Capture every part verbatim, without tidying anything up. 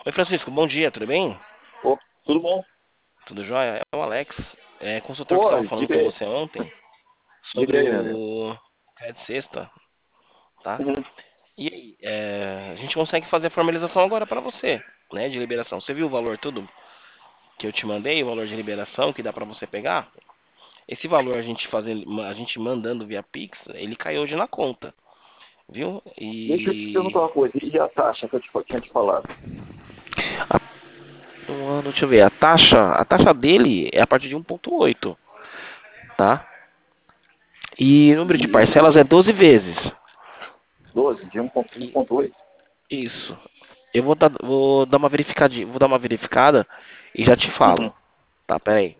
Oi, Francisco, bom dia, tudo bem? Ô, tudo bom? Tudo jóia? É o Alex, é consultor que Pô, estava falando diga com aí, você ontem sobre diga aí, meu amigo. o Red Sexta, tá? Uhum. E aí, é, a gente consegue fazer a formalização agora para você, né, de liberação. Você viu o valor tudo que eu te mandei, o valor de liberação que dá para você pegar? Esse valor a gente fazendo, a gente mandando via Pix, ele caiu hoje na conta, viu? Deixa eu te E perguntar uma coisa, e a taxa que eu te, tinha te falado? um ano, deixa eu ver, a taxa, a taxa dele é a partir de um ponto oito, tá? E o número de E parcelas é doze vezes. doze de um E ponto oito? isso. Eu vou dar, vou dar uma verificadinha, vou dar uma verificada e já te falo. Uhum. Tá, pera aí.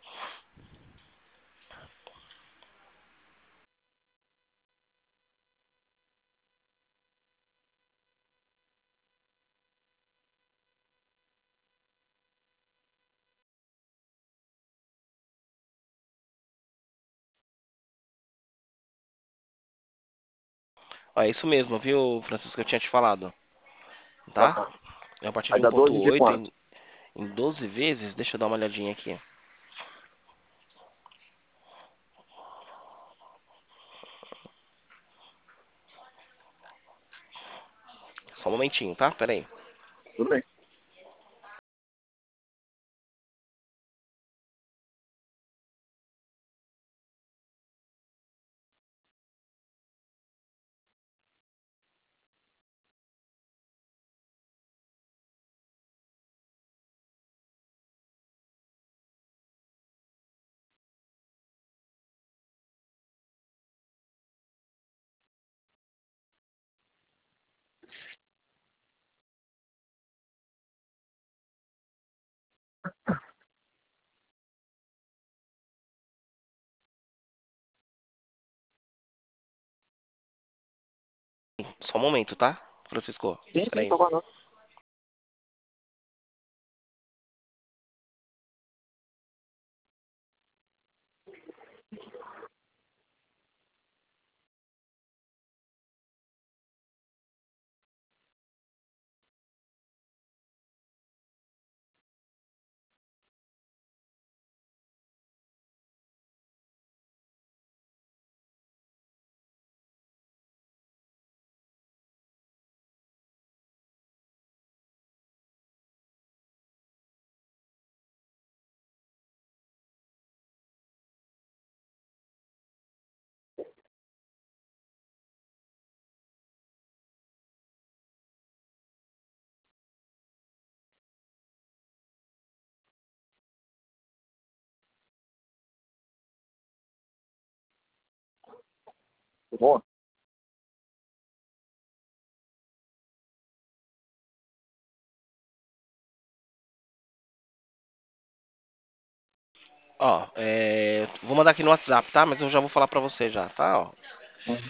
Ó, é isso mesmo, viu, Francisco, que eu tinha te falado, tá? Aham. É a partir Aí de dá doze de um ponto oito quanto? em, em doze vezes, deixa eu dar uma olhadinha aqui. Só um momentinho, tá? Pera aí. Tudo bem. Só um momento, tá, Francisco? Sim, Pera sim, aí. tô falando. Tá bom? Ó, é, vou mandar aqui no WhatsApp, tá? Mas eu já vou falar pra você já, tá? Ó, Uhum.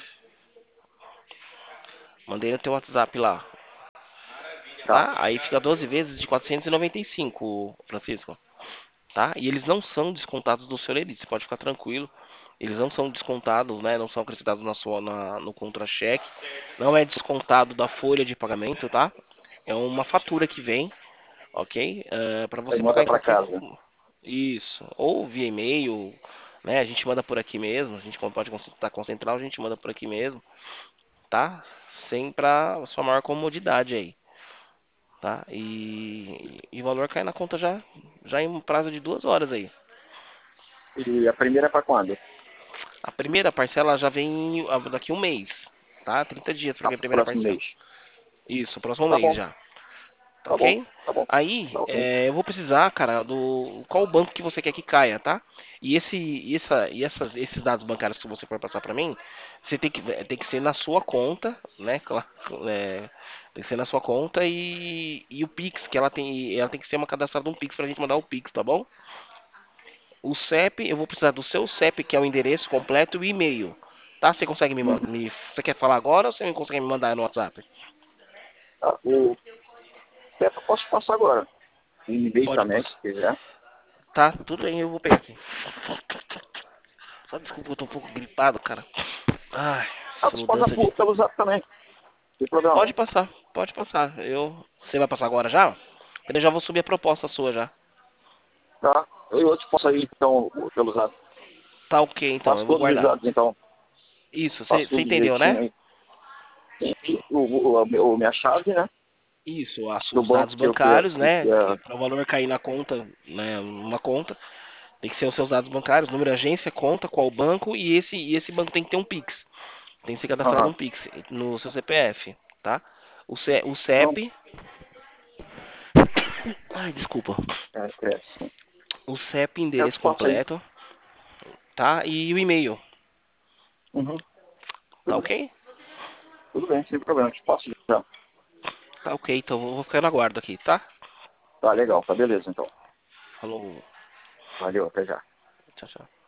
mandei no teu WhatsApp lá, Tá. tá? Aí fica doze vezes de quatrocentos e noventa e cinco, Francisco. Tá? E eles não são descontados do seu Lerite, você pode ficar tranquilo. Eles não são descontados, né? Não são acrescentados na sua, na, no contra-cheque. Não é descontado da folha de pagamento, tá? É uma fatura que vem, ok? Para Aí você pagar manda em pra qualquer. casa. Isso. Ou via e-mail, né? A gente manda por aqui mesmo. A gente pode estar com a central, a gente manda por aqui mesmo, tá? Sem pra sua maior comodidade aí, tá? E, e o valor cai na conta já, já em um prazo de duas horas aí. E a primeira é pra quando? A primeira parcela já vem ah, daqui um mês, tá? trinta dias para Tá, vir a primeira próximo parcela. mês. Isso, próximo Tá mês bom, já, tá tá bom, ok? tá bom. Aí, Tá ok. é, eu vou precisar, cara, do qual banco que você quer que caia, tá? E esse, e essa, e essas, esses dados bancários que você for passar para mim, você tem que, tem que ser na sua conta, né? Claro, é, tem que ser na sua conta e, e o Pix, que ela tem, ela tem que ser uma cadastrada um Pix pra gente mandar o Pix, tá bom? O C E P, eu vou precisar do seu C E P, que é o endereço completo e o e-mail. Tá? Você consegue me, Uhum. me você quer falar agora ou você consegue me mandar no WhatsApp? Tá, o C E P eu posso passar agora. E e-mail Pode também, passar. se quiser. Tá, tudo bem, eu vou pegar aqui. Só desculpa, eu tô um pouco gripado, cara. Ai, Ah, essa você passa mudança de. por- pelo zap também. Sem problema Pode não. passar, pode passar. Eu. Você vai passar agora já? Eu já vou subir a proposta sua já. Tá? Eu te posso aí, então, pelos dados. Tá ok, então, Passo eu vou todos os guardar. dados, então. Isso, você Passo você tudo entendeu, direitinho né? aí. E o, o, a meu- minha chave, né? Isso, as- Do os banco dados que eu quero. bancários, Que, né? que é, Para o valor cair na conta, né? Uma conta, tem que ser os seus dados bancários, número de agência, conta, qual banco e esse, e esse banco tem que ter um Pix. Tem que ser cadastrado um aham. Pix no seu C P F, tá? O, C, o Não, CEP. Ai, desculpa. é, cresce. O CEP, Eu endereço te passo aí. completo, tá? E o e-mail, Uhum. tá Tudo bem, ok? tudo bem, sem problema. Eu te passo já. Tá ok, então eu vou ficar no aguardo aqui, tá? Tá legal, tá beleza, então. Falou, Valeu, até já. tchau, tchau.